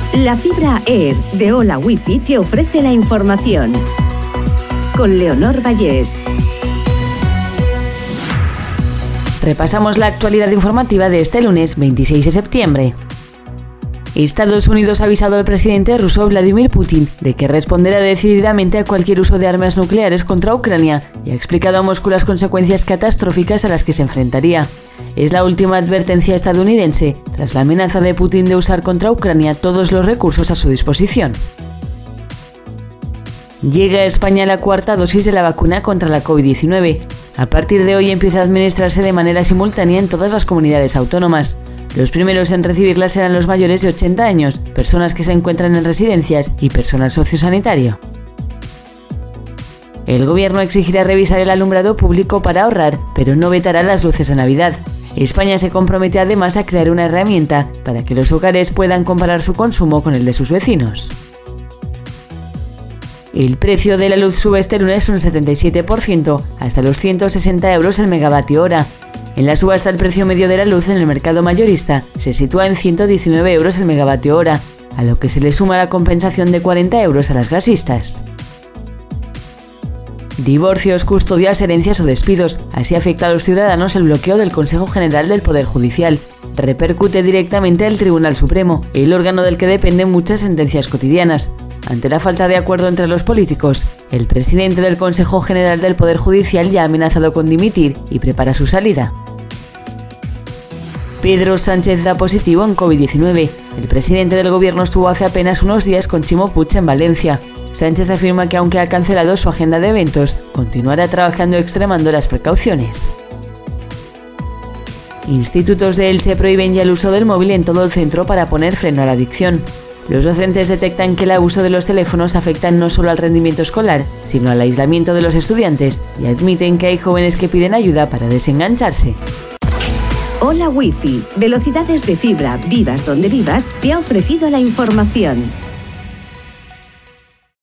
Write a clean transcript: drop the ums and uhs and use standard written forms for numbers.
La fibra Air de Hola Wifi te ofrece la información. Con Leonor Vallés. Repasamos la actualidad informativa de este lunes 26 de septiembre. Estados Unidos ha avisado al presidente ruso Vladimir Putin de que responderá decididamente a cualquier uso de armas nucleares contra Ucrania y ha explicado a Moscú las consecuencias catastróficas a las que se enfrentaría. Es la última advertencia estadounidense tras la amenaza de Putin de usar contra Ucrania todos los recursos a su disposición. Llega a España la cuarta dosis de la vacuna contra la COVID-19. A partir de hoy empieza a administrarse de manera simultánea en todas las comunidades autónomas. Los primeros en recibirla serán los mayores de 80 años, personas que se encuentran en residencias y personal sociosanitario. El gobierno exigirá revisar el alumbrado público para ahorrar, pero no vetará las luces de Navidad. España se compromete además a crear una herramienta para que los hogares puedan comparar su consumo con el de sus vecinos. El precio de la luz sube este lunes un 77%, hasta los 160 euros el megavatio hora. En la subasta el precio medio de la luz en el mercado mayorista se sitúa en 119 euros el megavatio hora, a lo que se le suma la compensación de 40 euros a las gasistas. Divorcios, custodias, herencias o despidos. Así afecta a los ciudadanos el bloqueo del Consejo General del Poder Judicial. Repercute directamente al Tribunal Supremo, el órgano del que dependen muchas sentencias cotidianas. Ante la falta de acuerdo entre los políticos, el presidente del Consejo General del Poder Judicial ya ha amenazado con dimitir y prepara su salida. Pedro Sánchez da positivo en COVID-19. El presidente del gobierno estuvo hace apenas unos días con Ximo Puig en Valencia. Sánchez afirma que aunque ha cancelado su agenda de eventos, continuará trabajando extremando las precauciones. Institutos de Elche prohíben ya el uso del móvil en todo el centro para poner freno a la adicción. Los docentes detectan que el abuso de los teléfonos afecta no solo al rendimiento escolar, sino al aislamiento de los estudiantes y admiten que hay jóvenes que piden ayuda para desengancharse. Hola Wifi, velocidades de fibra, vivas donde vivas, te ha ofrecido la información.